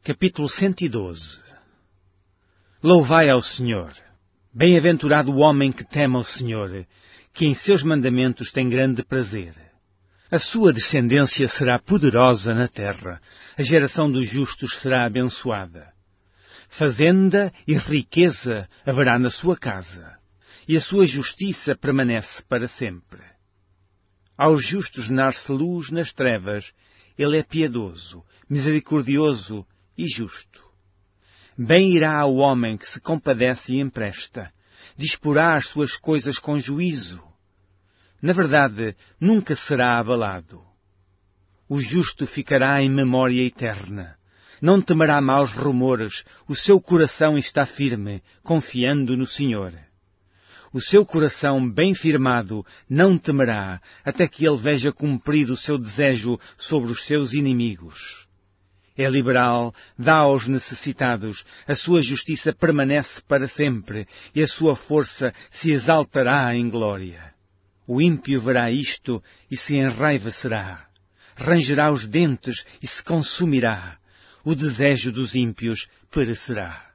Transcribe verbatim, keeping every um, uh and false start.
Capítulo cento e doze. Louvai ao Senhor. Bem-aventurado o homem que teme ao Senhor, que em seus mandamentos tem grande prazer. A sua descendência será poderosa na terra, a geração dos justos será abençoada. Fazenda e riqueza haverá na sua casa, e a sua justiça permanece para sempre. Aos justos nasce luz nas trevas, ele é piedoso, misericordioso e justo. Bem irá ao homem que se compadece e empresta, disporá as suas coisas com juízo. Na verdade, nunca será abalado. O justo ficará em memória eterna. Não temerá maus rumores, o seu coração está firme, confiando no Senhor. O seu coração bem firmado não temerá, até que ele veja cumprido o seu desejo sobre os seus inimigos. É liberal, dá aos necessitados, a sua justiça permanece para sempre, e a sua força se exaltará em glória. O ímpio verá isto e se enraivecerá. Rangerá os dentes e se consumirá. O desejo dos ímpios perecerá.